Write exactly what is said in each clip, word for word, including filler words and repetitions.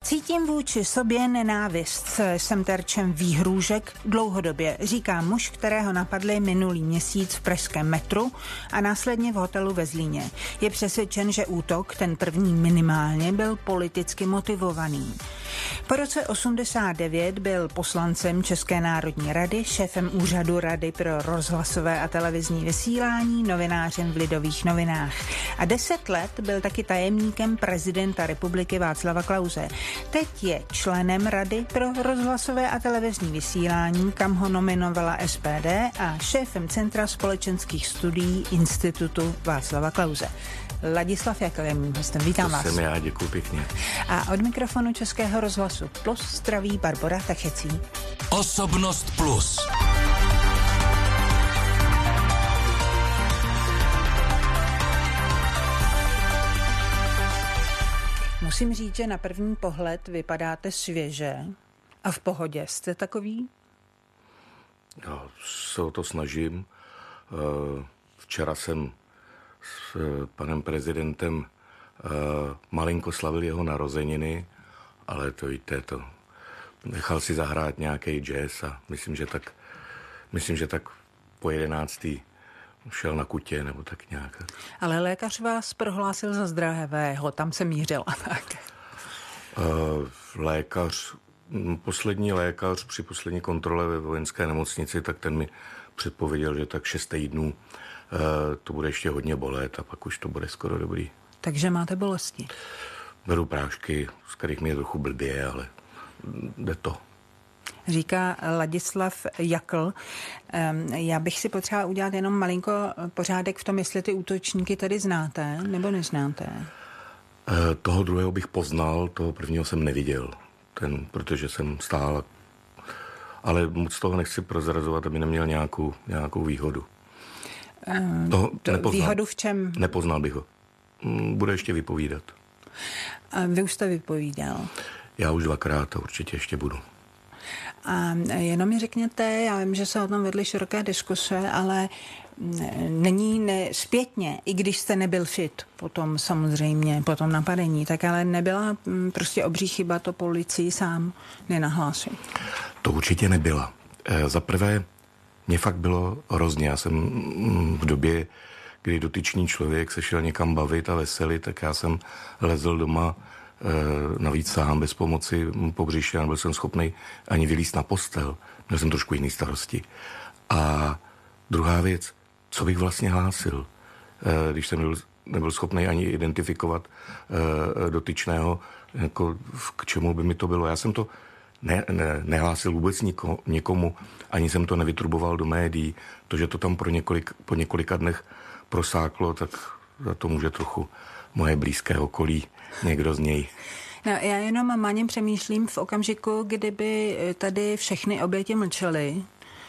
Cítím vůči sobě nenávist. Jsem terčem výhrůžek dlouhodobě, říká muž, kterého napadli minulý měsíc v pražském metru a následně v hotelu ve Zlíně. Je přesvědčen, že útok, ten první minimálně, byl politicky motivovaný. Po roce osmdesát devět byl poslancem České národní rady, šéfem úřadu Rady pro rozhlasové a televizní vysílání, novinářem v Lidových novinách. A deset let byl taky tajemníkem prezidenta republiky Václava Klause. Teď je členem Rady pro rozhlasové a televizní vysílání, kam ho nominovala S P D, a šéfem Centra společenských studií Institutu Václava Klause. Ladislav Jakl je mým hostem. Vítám to vás. Jsem já, děkuji pěkně. A od mikrofonu Českého rozhlasu Plus zdraví Barbora Tachecí. Osobnost Plus. Musím říct, že na první pohled vypadáte svěže a v pohodě. Jste takový? Já se o to snažím. Včera jsem s panem prezidentem malinko slavil jeho narozeniny, ale to víte, to nechal si zahrát nějaký jazz a myslím, že tak, myslím, že tak po jedenáctý šel na kutě, nebo tak nějak. Ale lékař vás prohlásil za zdravého, tam se mířila tak. Uh, lékař, poslední lékař při poslední kontrole ve vojenské nemocnici, tak ten mi předpověděl, že tak šest týdnů uh, to bude ještě hodně bolet a pak už to bude skoro dobrý. Takže máte bolesti? Beru prášky, z kterých mi je trochu blbě, ale jde to. Říká Ladislav Jakl. Já bych si potřeba udělat jenom malinko pořádek v tom, jestli ty útočníky tady znáte nebo neznáte. Toho druhého bych poznal, toho prvního jsem neviděl, ten, protože jsem stál. Ale moc toho nechci prozrazovat, aby neměl nějakou, nějakou výhodu. Toho to nepoznal. Výhodu v čem? Nepoznal bych ho. Bude ještě vypovídat. A vy už jste vypovídal? Já už dvakrát a určitě ještě budu. A jenom mi řekněte, já vím, že se o tom vedly široké diskuse, ale není ne, zpětně, i když jste nebyl fit potom samozřejmě, po tom napadení, tak ale nebyla prostě obří chyba to policii sám nenahlásil? To určitě nebyla. E, za prvé, mě fakt bylo hrozně. Já jsem v době, kdy dotyčný člověk se šel někam bavit a veselit, tak já jsem lezl doma navíc sám, bez pomoci po břiše, a nebyl jsem schopný ani vylízt na postel. Měl jsem trošku jiný starosti. A druhá věc, co bych vlastně hlásil, když jsem nebyl, nebyl schopný ani identifikovat dotyčného, jako k čemu by mi to bylo. Já jsem to ne, ne, nehlásil vůbec niko, nikomu, ani jsem to nevytruboval do médií. To, že to tam pro několik, po několika dnech prosáklo, tak za to může trochu moje blízké okolí, někdo z něj. No, já jenom maním přemýšlím v okamžiku, kdyby tady všechny oběti mlčely,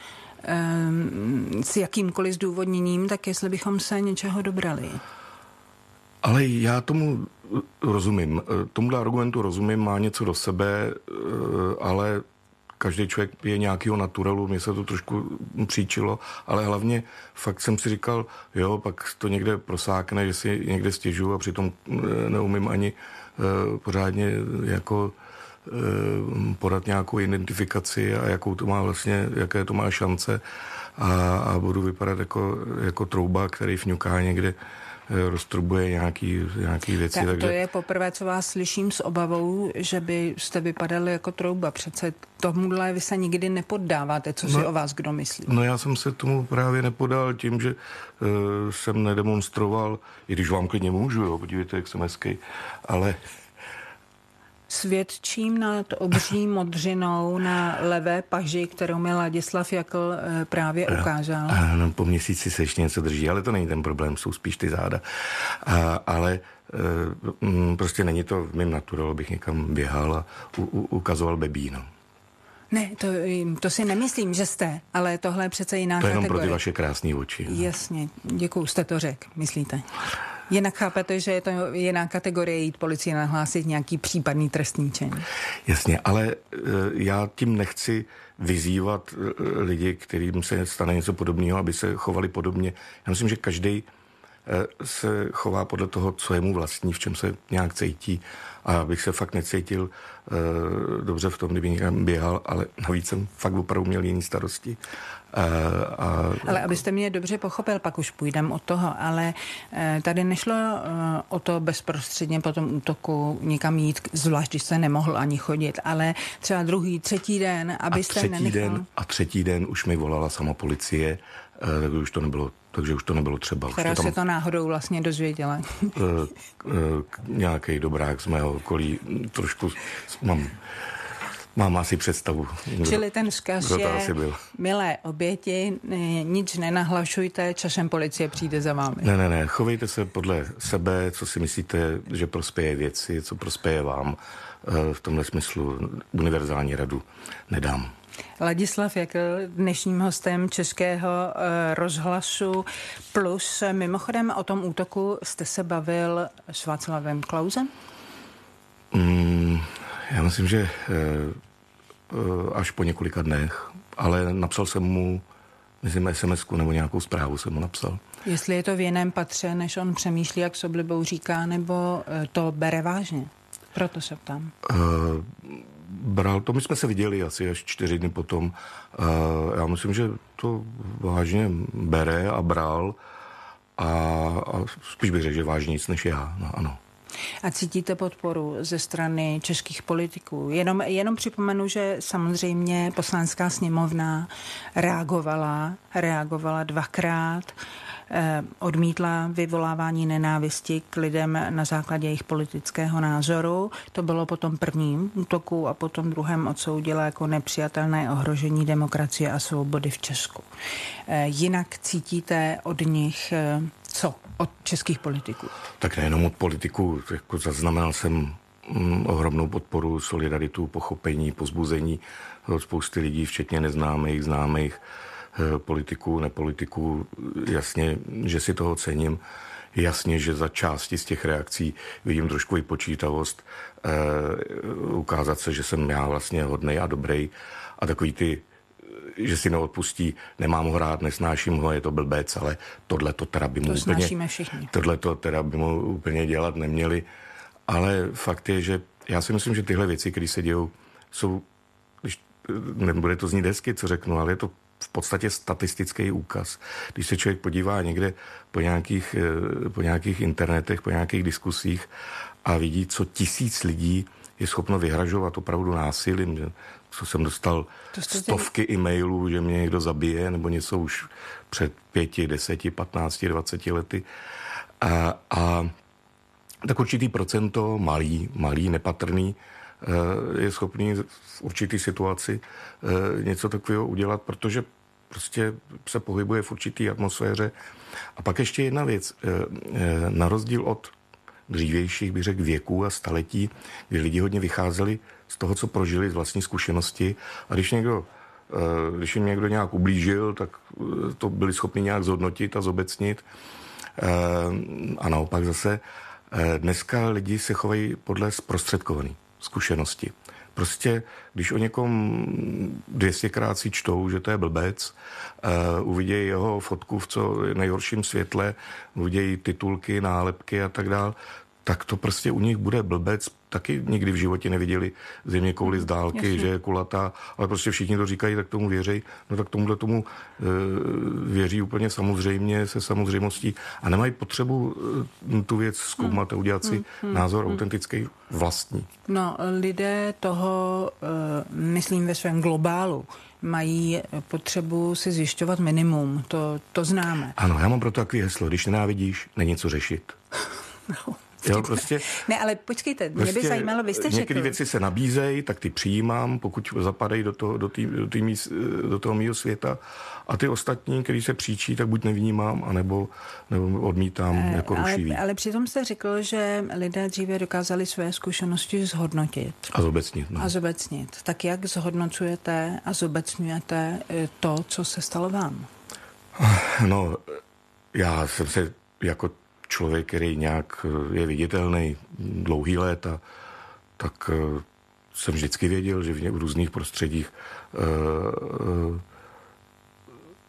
um, s jakýmkoliv zdůvodněním, tak jestli bychom se něčeho dobrali. Ale já tomu rozumím. Tomuhle argumentu rozumím, má něco do sebe, ale každý člověk je nějakého naturalu, mně se to trošku příčilo, ale hlavně fakt jsem si říkal, jo, pak to někde prosákne, že si někde stěžuju a přitom neumím ani uh, pořádně jako uh, podat nějakou identifikaci a jakou to má vlastně, jaké to má šance a, a budu vypadat jako, jako trouba, který fňuká někde, roztrubuje nějaký, nějaký věci. Tak takže... to je poprvé, co vás slyším s obavou, že byste vypadali jako trouba. Přece tomuhle vy se nikdy nepoddáváte, co si no, o vás kdo myslí. No já jsem se tomu právě nepodal tím, že uh, jsem nedemonstroval, i když vám klidně můžu, jo, podívejte, jak jsem hezký, ale... Svědčím nad obří modřinou na levé paži, kterou mi Ladislav Jakl právě ukázal. Ano, po měsíci se ještě něco drží, ale to není ten problém, jsou spíš ty záda. A, ale e, prostě není to v mém naturalu, bych někam běhal a u, u, ukazoval bebíno. Ne, to, to si nemyslím, že jste, ale tohle je přece jiná kategorie. To je jenom pro ty vaše krásné oči. No. Jasně, děkuju, jste to řekl, myslíte. Jinak chápete, že je to jiná kategorie jít policii nahlásit nějaký případný trestný čin. Jasně, ale já tím nechci vyzývat lidi, kterým se stane něco podobného, aby se chovali podobně. Já myslím, že každý se chová podle toho, co je mu vlastní, v čem se nějak cítí A abych se fakt necítil uh, dobře v tom, kdyby někam běhal, ale navíc jsem fakt opravdu měl jiný starosti. Uh, a... Ale abyste mě dobře pochopil, pak už půjdem od toho, ale uh, tady nešlo uh, o to bezprostředně po tom útoku někam jít, zvlášť, když jste nemohl ani chodit, ale třeba druhý, třetí den, abyste a třetí nenechal... Den, a třetí den už mi volala sama policie, uh, takže už to nebylo, takže už to nebylo třeba. Která tam, se to náhodou vlastně dozvěděla. uh, uh, nějaký dobrák z mého okolí, trošku mám... Mám asi představu. Kdo, Čili ten vzkaz je, byl. Milé oběti, nic nenahlašujte, časem policie přijde za vámi. Ne, ne, ne, chovejte se podle sebe, co si myslíte, že prospěje věci, co prospěje vám. V tomhle smyslu univerzální radu nedám. Ladislav Jakl, dnešním hostem Českého rozhlasu Plus. Mimochodem o tom útoku jste se bavil s Václavem Klausem? Mm, já myslím, že až po několika dnech, ale napsal jsem mu, myslím, es em esku nebo nějakou zprávu jsem mu napsal. Jestli je to v jiném patře, než on přemýšlí, jak s oblibou říká, nebo to bere vážně? Proto se ptám. Uh, bral to, my jsme se viděli asi až čtyři dny potom. Uh, já myslím, že to vážně bere a bral a, a spíš bych řekl, že vážnějc než já, no, ano. A cítíte podporu ze strany českých politiků? Jenom, jenom připomenu, že samozřejmě Poslanecká sněmovna reagovala, reagovala dvakrát, eh, odmítla vyvolávání nenávisti k lidem na základě jejich politického názoru. To bylo po tom prvním útoku a po tom druhém odsoudila jako nepřijatelné ohrožení demokracie a svobody v Česku. Eh, jinak cítíte od nich eh, co? Od českých politiků? Tak nejenom od politiků. Jako zaznamenal jsem mm, ohromnou podporu, solidaritu, pochopení, pozbuzení od spousty lidí, včetně neznámých, známých eh, politiků, nepolitiků. Jasně, že si toho cením. Jasně, že za části z těch reakcí vidím trošku i počítavost. Eh, ukázat se, že jsem já vlastně hodnej a dobrý. A takový ty že si neodpustí, nemám ho rád, nesnáším ho, je to blbec, ale tohle to teda by mu to úplně... všichni. Tohle to teda by mu úplně dělat neměli. Ale fakt je, že já si myslím, že tyhle věci, které se dějou, jsou, když nebude to znít hezky, co řeknu, ale je to v podstatě statistický úkaz. Když se člověk podívá někde po nějakých, po nějakých internetech, po nějakých diskusích a vidí, co tisíc lidí je schopno vyhražovat opravdu násilím, že co jsem dostal stovky tě... e-mailů, že mě někdo zabije, nebo něco už před pěti, deseti, patnácti, dvaceti lety. A, a tak určitý procento, malý, malý, nepatrný, je schopný v určitý situaci něco takového udělat, protože prostě se pohybuje v určitý atmosféře. A pak ještě jedna věc. Na rozdíl od dřívějších, bych řekl, věků a staletí, kdy lidi hodně vycházeli z toho, co prožili, z vlastní zkušenosti. A když někdo, když jim někdo nějak ublížil, tak to byli schopni nějak zhodnotit a zobecnit. A naopak zase dneska lidi se chovají podle zprostředkované zkušenosti. Prostě, když o někom dvěstěkrát si čtou, že to je blbec, uh, uvidějí jeho fotku v co nejhorším světle, uvidějí titulky, nálepky a tak dál, tak to prostě u nich bude blbec. Taky nikdy v životě neviděli země kouli z dálky, Jasně. že je kulatá, ale prostě všichni to říkají, tak tomu věří. No tak tomuhle tomu e, věří úplně samozřejmě, se samozřejmostí a nemají potřebu e, tu věc zkoumat hmm. a udělat si hmm. Hmm. názor hmm. autentický vlastní. No, lidé toho, e, myslím ve svém globálu, mají potřebu si zjišťovat minimum. To, to známe. Ano, já mám proto takový heslo, když nenávidíš, není co řešit. No. Jo, prostě, ne, ale počkejte, mě prostě by zajímalo, vy jste řekl. Některé věci se nabízejí, tak ty přijímám, pokud zapadají do toho, do tý, do tý mý, do toho mýho světa. A ty ostatní, který se příčí, tak buď nevnímám, anebo, nebo odmítám e, jako rušivý. Ale, ale přitom jste řekl, že lidé dříve dokázali své zkušenosti zhodnotit. A zobecnit. No. A zobecnit. Tak jak zhodnocujete a zobecňujete to, co se stalo vám? No, já jsem se jako člověk, který nějak je viditelný dlouhý léta, tak uh, jsem vždycky věděl, že v, v různých prostředích uh, uh,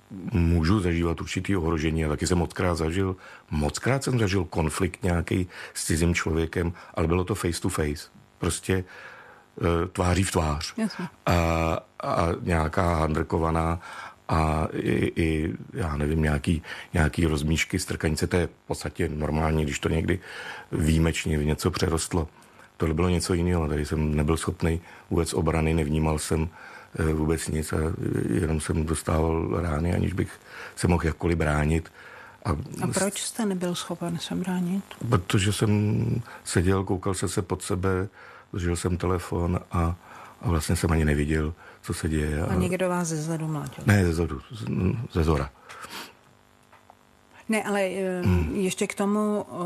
můžu zažívat určitý ohrožení a taky jsem mockrát zažil, mockrát jsem zažil konflikt nějaký s cizím člověkem, ale bylo to face to face. Prostě tváří v tvář. A, a nějaká handrkovaná a i, i já nevím, nějaký, nějaký rozmíšky, strkanice, to je v podstatě normální, když to někdy výjimečně v něco přerostlo. Tohle bylo něco jiného, tady jsem nebyl schopný vůbec obrany, nevnímal jsem vůbec nic a jenom jsem dostával rány, aniž bych se mohl jakkoliv bránit. A, a proč jste nebyl schopen se bránit? Protože jsem seděl, koukal jsem se pod sebe, držel jsem telefon a, a vlastně jsem ani neviděl, co se děje. A, a někdo vás zezadu mlátil? Ne, zezadu, ze zora. Ne, ale hmm. ještě k tomu uh,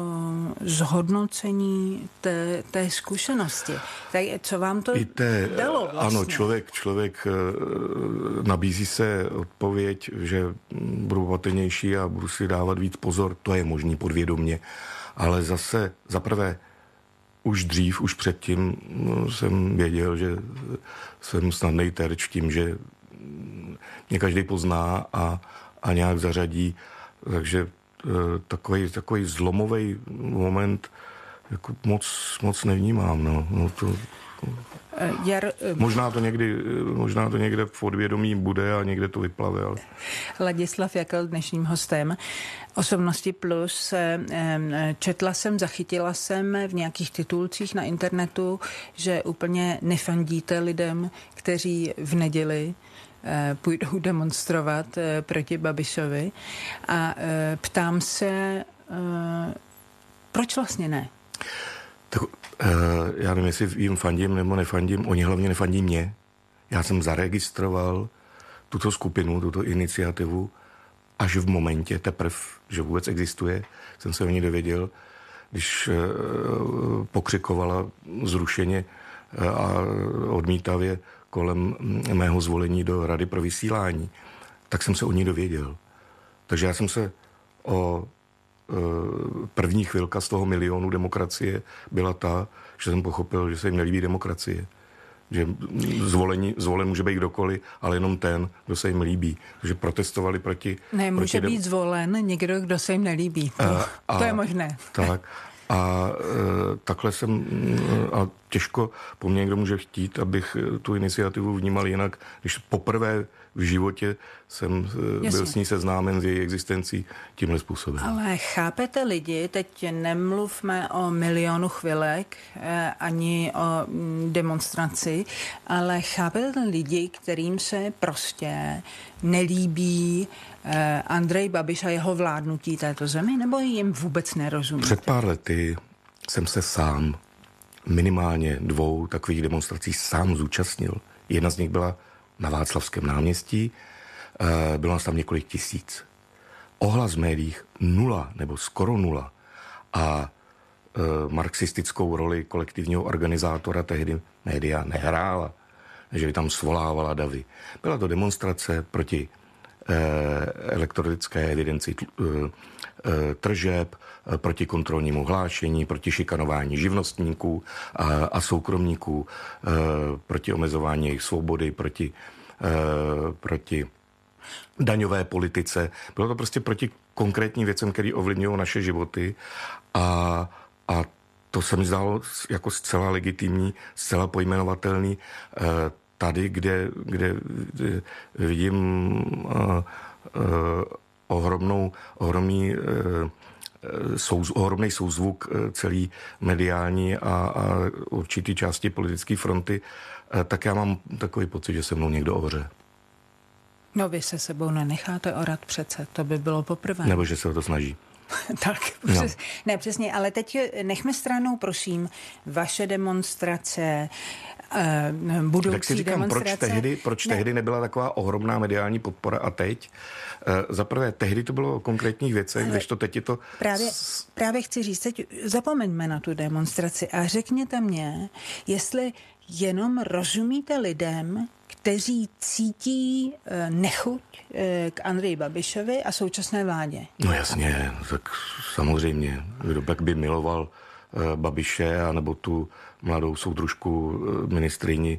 zhodnocení té, té zkušenosti. Tak co vám to té, dalo vlastně? Ano, člověk, člověk uh, nabízí se odpověď, že budu opatrnější a budu si dávat víc pozor, to je možný podvědomě, ale zase zaprvé už dřív, už předtím no, jsem věděl, že jsem snadnej terč tím, že mě každý pozná a, a nějak zařadí. Takže takový, takový zlomový moment jako moc, moc nevnímám. No. No to, Jar... možná, to někdy, možná to někde v podvědomí bude a někde to vyplave. Ale... Ladislav Jakl, dnešním hostem Osobnosti plus. Četla jsem, zachytila jsem v nějakých titulcích na internetu, že úplně nefandíte lidem, kteří v neděli půjdou demonstrovat proti Babišovi. A ptám se, proč vlastně ne? Tak, já nevím, jestli jim fandím nebo nefandím. Oni hlavně nefandí mě. Já jsem zaregistroval tuto skupinu, tuto iniciativu až v momentě teprve, že vůbec existuje. Jsem se o ní dověděl, když pokřikovala zrušeně a odmítavě kolem mého zvolení do Rady pro vysílání, tak jsem se o ní dověděl. Takže já jsem se o první chvilka z toho milionu demokracie byla ta, že jsem pochopil, že se jim nelíbí demokracie. Že zvolení, zvolen může být kdokoliv, ale jenom ten, kdo se jim líbí. Takže protestovali proti... Ne, může proti být dem... zvolen někdo, kdo se jim nelíbí. To, a, a, to je možné. Tak. A e, takhle jsem... A těžko po mně někdo může chtít, abych tu iniciativu vnímal jinak, když poprvé v životě jsem Jasně. byl s ní seznámen s její existencí tímhle způsobem. Ale chápete lidi, teď nemluvme o milionu chvilek, ani o demonstraci, ale chápete lidi, kterým se prostě nelíbí Andrej Babiš a jeho vládnutí této zemi, nebo jim vůbec nerozumíte? Před pár lety jsem se sám minimálně dvou takových demonstrací sám zúčastnil. Jedna z nich byla na Václavském náměstí, bylo nás tam několik tisíc. Ohlas v médiích nula, nebo skoro nula. A e, marxistickou roli kolektivního organizátora tehdy média nehrála, že by tam svolávala davy. Byla to demonstrace proti e, elektronické evidenci e, e, tržeb, e, proti kontrolnímu hlášení, proti šikanování živnostníků a, a soukromníků, e, proti omezování jejich svobody, proti, e, proti daňové politice. Bylo to prostě proti konkrétním věcem, které ovlivňují naše životy a, a to se mi zdálo jako zcela legitimní, zcela pojmenovatelný tady, kde, kde vidím uh, uh, ohromnou, ohromný, uh, souz, ohromný souzvuk celý mediální a, a určitý části politické fronty, uh, tak já mám takový pocit, že se mnou někdo ohře. No vy se sebou nenecháte orat přece, to by bylo poprvé. Nebo že se o to snaží. Tak, no. přes, ne přesně, ale teď nechme stranou, prosím, vaše demonstrace, uh, budoucí tak si říkám, demonstrace. Proč tehdy, proč ne. tehdy nebyla taková ohromná mediální podpora a teď? Uh, za prvé, tehdy to bylo o konkrétních věcech, když to teď je to... Právě, právě chci říct, teď zapomeňme na tu demonstraci a řekněte mě, jestli jenom rozumíte lidem, kteří cítí nechuť k Andreji Babišovi a současné vládě. No jasně, tak samozřejmě. Kdo pak by miloval Babiše anebo tu mladou soudružku ministryni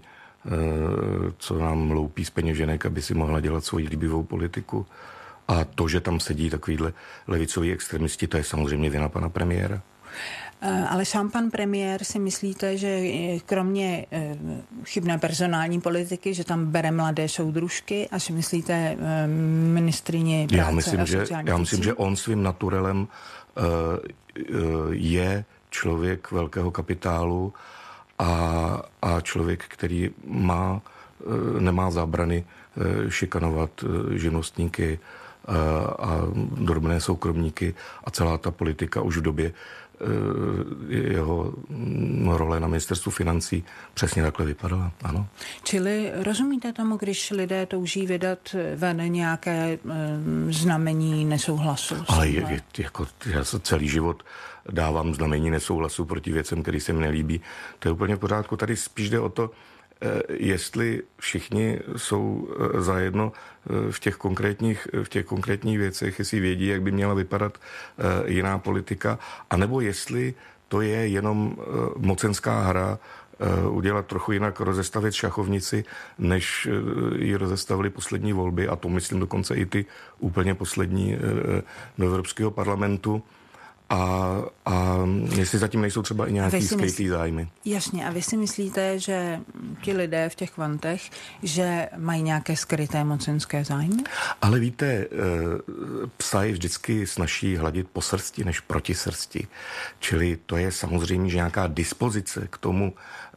co nám loupí z peněženek, aby si mohla dělat svoji líbivou politiku. A to, že tam sedí takovýhle levicoví extremisti, to je samozřejmě vina pana premiéra. Ale sám pan premiér si myslíte, že kromě chybné personální politiky, že tam bere mladé soudružky a si myslíte ministryni práce já myslím, a že, sociální Já myslím, věcí? že on svým naturelem uh, uh, je člověk velkého kapitálu a, a člověk, který má, uh, nemá zábrany uh, šikanovat uh, živnostníky uh, a drobné soukromníky a celá ta politika už v době jeho role na ministerstvu financí přesně takhle vypadala, ano. Čili rozumíte tomu, když lidé touží vydat ven nějaké znamení nesouhlasu? Ale je, je, jako, já se celý život dávám znamení nesouhlasu proti věcem, který se mi nelíbí. To je úplně v pořádku. Tady spíš jde o to, jestli všichni jsou zajedno v těch konkrétních, v těch konkrétních věcech, jestli vědí, jak by měla vypadat jiná politika, anebo jestli to je jenom mocenská hra udělat trochu jinak, rozestavit šachovnici, než ji rozestavili poslední volby, a to myslím dokonce i ty úplně poslední do Evropského parlamentu. A, a jestli zatím nejsou třeba i nějaký skrytý zájmy. Jasně, a vy si myslíte, že ti lidé v těch kvantech, že mají nějaké skryté mocenské zájmy? Ale víte, psa je vždycky snazší hladit po srsti než proti srsti. Čili to je samozřejmě, že nějaká dispozice k tomu,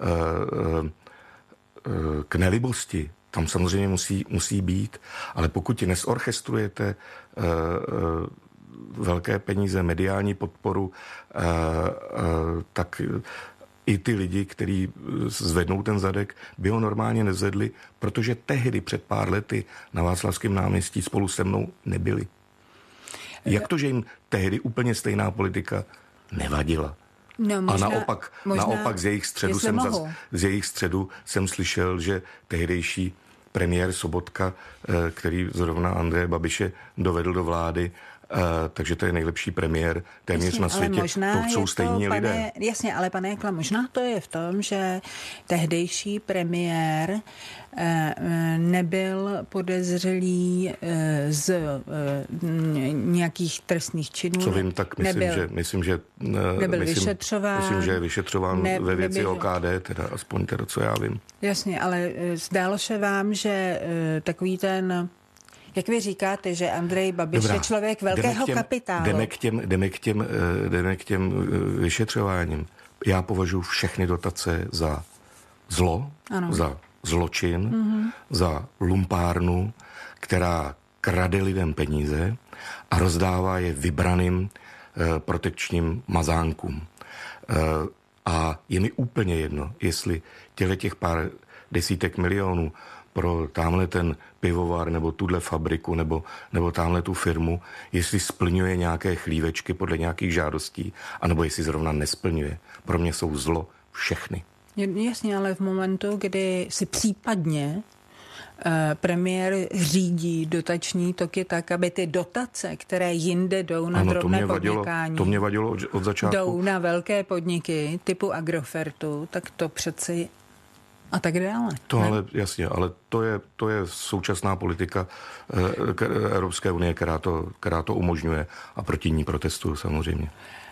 k nelibosti, tam samozřejmě musí, musí být, ale pokud nesorchestrujete velké peníze, mediální podporu, tak i ty lidi, kteří zvednou ten zadek, by ho normálně nezvedli, protože tehdy před pár lety na Václavském náměstí spolu se mnou nebyli. Jak to, že jim tehdy úplně stejná politika nevadila? No, možná, a naopak, možná, naopak z jejich středu jsem zas, z jejich středu jsem slyšel, že tehdejší premiér Sobotka, který zrovna Andreje Babiše dovedl do vlády, Uh, takže to je nejlepší premiér téměř jasně, na světě. To jsou stejní to, lidé. Pane, jasně, ale pane Jakla, možná to je v tom, že tehdejší premiér uh, nebyl podezřelý uh, z uh, nějakých trestných činů. Co vím, tak myslím, nebyl, že myslím, že uh, nebyl myslím, vyšetřován. Myslím, že je vyšetřován ne, ve věci nebyl, O K D, teda aspoň teda, co já vím. Jasně, ale zdálo se vám, že uh, takový ten... Jak vy říkáte, že Andrej Babiš Dobrá. je člověk velkého těm, kapitálu. Jdeme k těm, jdeme k těm, jdeme k těm vyšetřováním. Já považuji všechny dotace za zlo, ano. za zločin, mm-hmm. za lumpárnu, která krade lidem peníze a rozdává je vybraným eh, protekčním mazánkům. Eh, a je mi úplně jedno, jestli těle těch pár desítek milionů pro tamhle ten pivovar nebo tuhle fabriku nebo, nebo tamhle tu firmu, jestli splňuje nějaké chlívečky podle nějakých žádostí, anebo jestli zrovna nesplňuje. Pro mě jsou zlo všechny. Jasně, ale v momentu, kdy si případně eh, premiér řídí dotační toky tak, aby ty dotace, které jinde jdou na ano, drobné to podnikání, to mě vadilo od, od začátku. Jdou na velké podniky typu Agrofertu, tak to přeci a tak dále. To ne? ale jasně, ale to je, to je současná politika eh, Evropské unie, která to, která to umožňuje a proti ní protestuju samozřejmě.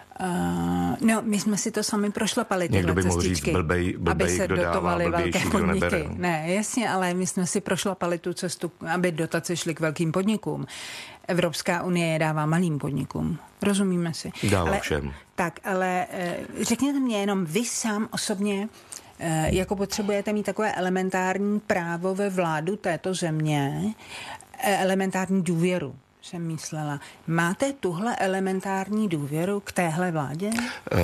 Uh, no, my jsme si to sami prošlapali, tyhle cestičky, mohl říct blbej, blbej, aby se kdo dotovaly dává, velké blbější, podniky. Nebere. Ne, jasně, ale my jsme si prošlapali tu cestu, aby dotace šly k velkým podnikům. Evropská unie je dává malým podnikům. Rozumíme si. Dává ale, všem. Tak, ale řekněte mě jenom vy sám osobně, jako potřebujete mít takové elementární právo ve vládu této země, elementární důvěru, jsem myslela. Máte tuhle elementární důvěru k téhle vládě? Uh,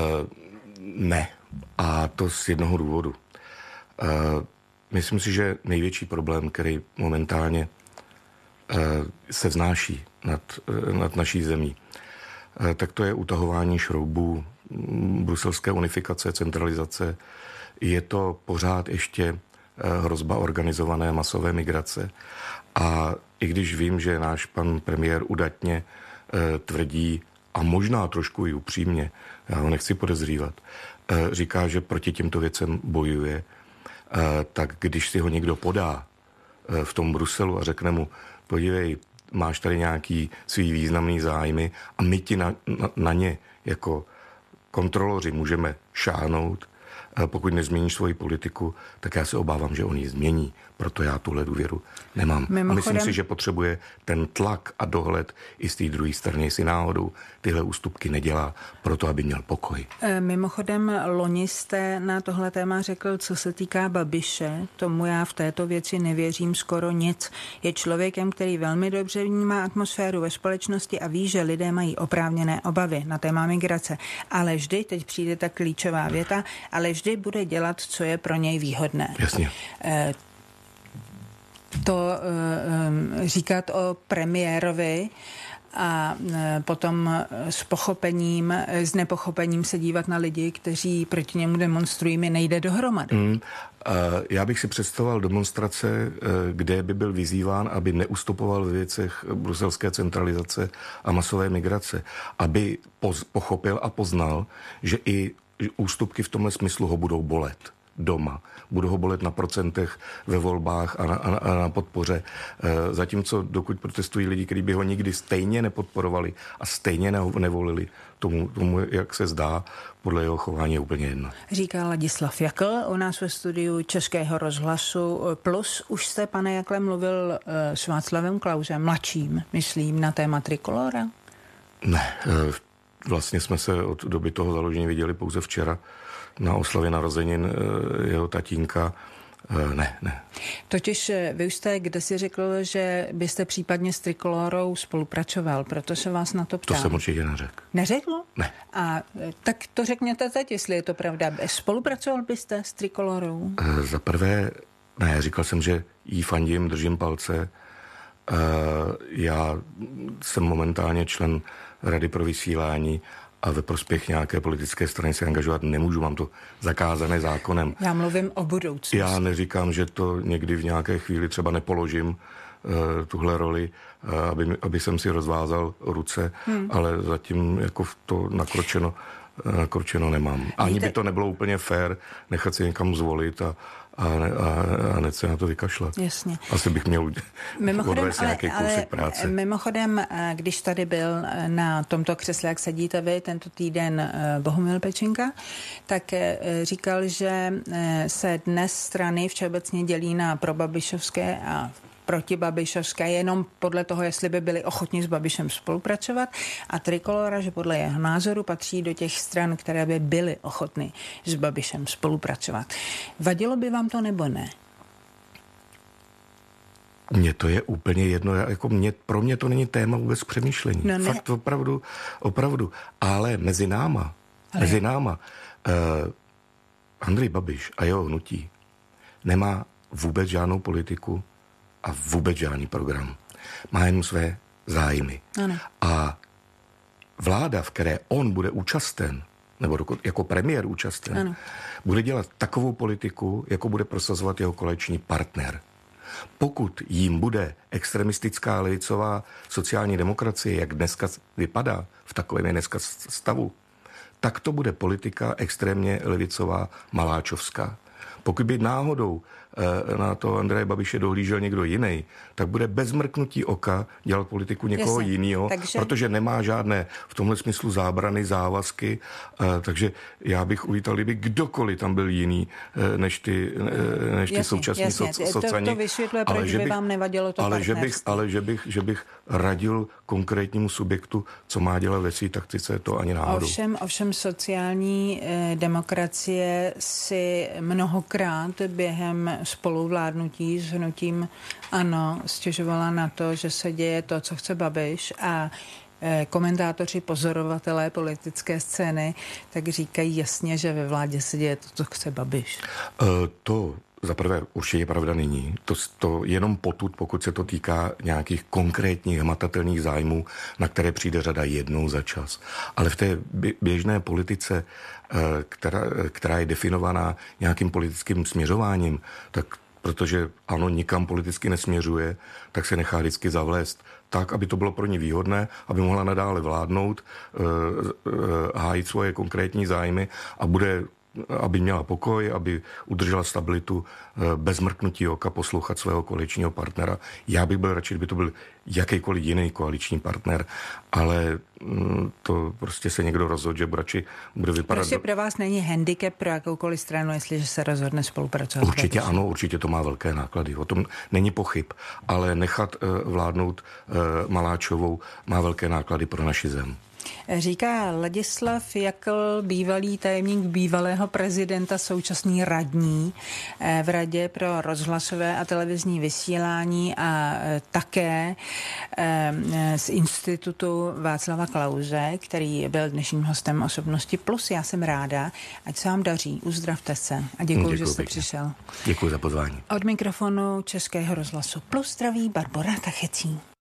ne. A to z jednoho důvodu. Uh, myslím si, že největší problém, který momentálně uh, se vznáší nad, uh, nad naší zemí, uh, tak to je utahování šroubů, bruselské unifikace, centralizace. Je to pořád ještě hrozba organizované masové migrace. A i když vím, že náš pan premiér udatně e, tvrdí, a možná trošku i upřímně, já ho nechci podezřívat, e, říká, že proti těmto věcem bojuje, tak když si ho někdo podá v tom Bruselu a řekne mu, podívej, máš tady nějaký svý významný zájmy a my ti na, na, na ně jako kontroloři můžeme šáhnout, pokud nezměníš svoji politiku, tak já se obávám, že on ji změní. Proto já tuhle důvěru nemám. Mimochodem... A myslím si, že potřebuje ten tlak a dohled i z té druhé strany, jestli náhodou tyhle ústupky nedělá, proto aby měl pokoj. Mimochodem, loni jste na tohle téma řekl, co se týká Babiše, tomu já v této věci nevěřím skoro nic. Je člověkem, který velmi dobře vnímá atmosféru ve společnosti a ví, že lidé mají oprávněné obavy na téma migrace. Ale vždy, teď přijde ta klíčová věta, ale vždy bude dělat, co je pro něj výhodné. Jasně. E, to e, říkat o premiérovi a potom s pochopením, s nepochopením se dívat na lidi, kteří proti němu demonstrují, mi nejde dohromady. Mm, já bych si představoval demonstrace, kde by byl vyzýván, aby neustupoval v věcech bruselské centralizace a masové migrace, aby poz, pochopil a poznal, že i ústupky v tomhle smyslu ho budou bolet doma. Budou ho bolet na procentech ve volbách a na, a, a na podpoře. E, zatímco dokud protestují lidi, kteří by ho nikdy stejně nepodporovali a stejně ne, nevolili, tomu, tomu, jak se zdá, podle jeho chování je úplně jedno. Říká Ladislav Jakl u nás ve studiu Českého rozhlasu Plus. Už jste, pane Jakle, mluvil e, s Václavem Klausem, mladším, myslím, na téma Trikolora? Ne, e, vlastně jsme se od doby toho založení viděli pouze včera na oslavě narozenin jeho tatínka. Ne, ne. Totiž vy už jste kdesi řekl, že byste případně s Trikolorou spolupracoval, proto se vás na to ptám. To jsem určitě neřekl. Neřekl? Ne. A tak to řekněte teď, jestli je to pravda. Spolupracoval byste s Trikolorou? Za prvé, ne, říkal jsem, že jí fandím, držím palce. Já jsem momentálně člen Rady pro vysílání a ve prospěch nějaké politické strany se angažovat nemůžu, mám to zakázané zákonem. Já mluvím o budoucnosti. Já neříkám, že to někdy v nějaké chvíli třeba nepoložím, uh, tuhle roli, uh, aby, aby jsem si rozvázal ruce, hmm. ale zatím jako to nakročeno, uh, nakročeno nemám. Ani Víte... by to nebylo úplně fér nechat si někam zvolit a a, a, a nec se na to vykašlat. Jasně. Asi bych měl odvést nějaký kousek práce. Mimochodem, když tady byl na tomto křesle, jak sedíte vy, tento týden Bohumil Pečinka, tak říkal, že se dnes strany všeobecně dělí na probabišovské a protibabišovské, jenom podle toho, jestli by byli ochotni s Babišem spolupracovat, a Trikolora, že podle jeho názoru patří do těch stran, které by byly ochotny s Babišem spolupracovat. Vadilo by vám to nebo ne? Mně to je úplně jedno, jako mě, pro mě to není téma vůbec přemýšlení. No ne. Fakt opravdu, opravdu. Ale mezi náma, Ale mezi náma, uh, Andrej Babiš a jeho hnutí nemá vůbec žádnou politiku a vůbec žádný program. Má jen své zájmy. Ano. A vláda, v které on bude účasten, nebo jako premiér účasten, ano. bude dělat takovou politiku, jako bude prosazovat jeho koaliční partner. Pokud jím bude extremistická levicová sociální demokracie, jak dneska vypadá, v takovém dneska stavu, tak to bude politika extrémně levicová maláčovská. Pokud by náhodou na to Andreje Babiše dohlížel někdo jiný, tak bude bez mrknutí oka dělat politiku někoho jiného, takže... protože nemá žádné v tomhle smyslu zábrany, závazky, takže já bych uvítal, kdyby kdokoliv tam byl jiný než ty, než ty jasně, současní jasně. So, socani. To, to vysvětluje, proč by bych, vám nevadilo to ale že bych, ale že bych, že bych radil konkrétnímu subjektu, co má dělat ve své taktice, to ani náhodou. Ovšem, ovšem sociální eh, demokracie si mnohokrát během spoluvládnutí s hnutím ANO stěžovala na to, že se děje to, co chce Babiš, a komentátoři, pozorovatelé politické scény tak říkají jasně, že ve vládě se děje to, co chce Babiš. Uh, to zaprvé určitě pravda není. To, to jenom potud, pokud se to týká nějakých konkrétních hmatatelných zájmů, na které přijde řada jednou za čas. Ale v té běžné politice, která, která je definovaná nějakým politickým směřováním, tak protože ANO nikam politicky nesměřuje, tak se nechá vždycky zavlézt tak, aby to bylo pro ní výhodné, aby mohla nadále vládnout, hájit svoje konkrétní zájmy a bude aby měla pokoj, aby udržela stabilitu, bez mrknutí oka poslouchat svého koaličního partnera. Já bych byl radši, kdyby to byl jakýkoliv jiný koaliční partner, ale to prostě se někdo rozhodl, že radši bude vypadat... Prostě pro vás není handicap pro jakoukoliv stranu, jestliže se rozhodne spolupracovat? Určitě ano, určitě to má velké náklady, o tom není pochyb, ale nechat vládnout Maláčovou má velké náklady pro naši zem. Říká Ladislav Jakl, bývalý tajemník bývalého prezidenta, současný radní v Radě pro rozhlasové a televizní vysílání a také z Institutu Václava Klause, který byl dnešním hostem Osobnosti plus. Já jsem ráda, ať se vám daří, uzdravte se a děkuji, že jste pěkně přišel. Děkuji za pozvání. Od mikrofonu Českého rozhlasu Plus zdraví Barbora Tachecí.